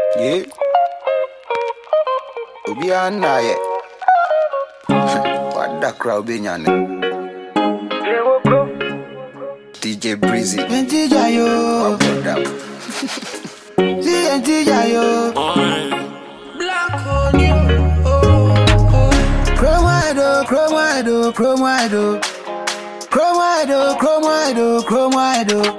Yeah. Obiana ye. What the crowd be nyane? DJ Breezy. DJ yo. DJ yo. Black on you. Chrome wide, chrome wide, chrome wide. Chrome wide, chrome wide, chrome wide.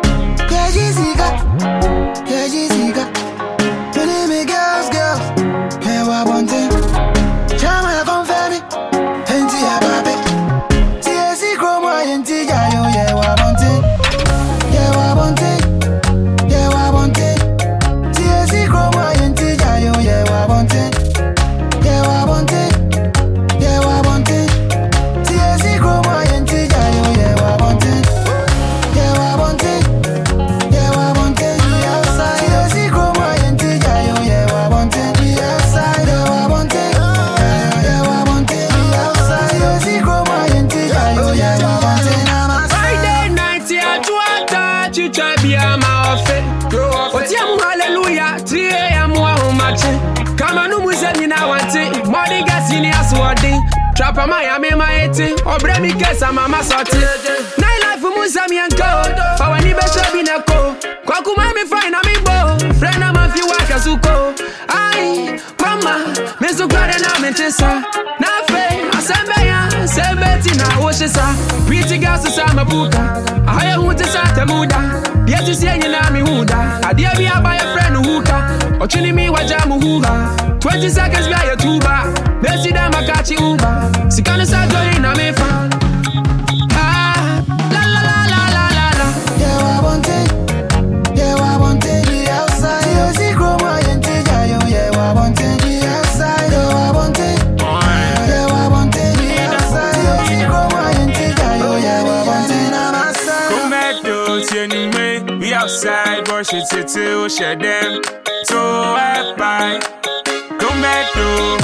Kejisiga. Believe me, girls. Hey, what one thing? Chama confirm me. Enti ababe. TSC chrome wide, enti jayo. Yeah, what one thing? Yeah, what one thing? Yeah, what one thing? TSC chrome wide, enti jayo. Yeah, what one thing? Yeah, what one thing? Yeah, what one thing? TSC chrome wide, enti jayo. Yeah, what one thing? Yeah, what one thing? Yeah, what one thing? Outside, TSC chrome wide, enti jayo. Yeah, what one thing? Outside, what one thing? Yeah, what one thing? Outside, TSC chrome wide, enti jayo. Yeah, what one thing? Friday night, yeah, Tuata, Chicha, be a mouth. What's your hallelujah? 3 a.m. Come on, who said you now want it? Money gas in your swording. Trap a Miami, my 80. Or Bremy Kess, I'm a massoti. Night life for Musami and Code. For when you better be a co. Kwakumami, fine, I'm in bow. Friend, I'm a few workers who go. Aye, Mama, Mr. Garden, I'm in Tessa. Nafe, Asambaya, Sabetina, Oshisa. Pretty girls to Samabuka. I have who to Satamuda. Yet to see any Nami Huda. I dare be a by a friend who or chilling me wajamu hula. 20 seconds by a tuba. Messi da makachi uba. Sikana sa join na me fa. Ah, la la la la la la la. Yeah, what one thing? Yeah, what one thing? Outside, you see chroma and jayo. Yeah, what one thing? Outside, what one thing? Yeah, what one thing? Outside, you see chroma and jayo. Yeah, what one thing? I'm outside. Come back to anyway. We outside, brush it to share them. So I buy. Come back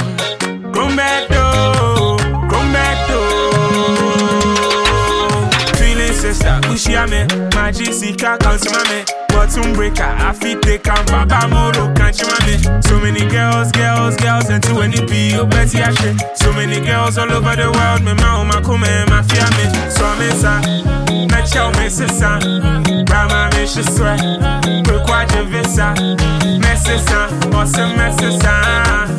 to. Feeling sister, Ushiame, my GC car counts mame. Bottom breaker, I feet take and Baba Moro can't you mame. So many girls, and to any be your Betty Ashe. So many girls all over the world, me ma come ma fear me. So I'm inside, not chow me sister. Rama me she swear, quick watch your visa. Messesa, awesome messesa.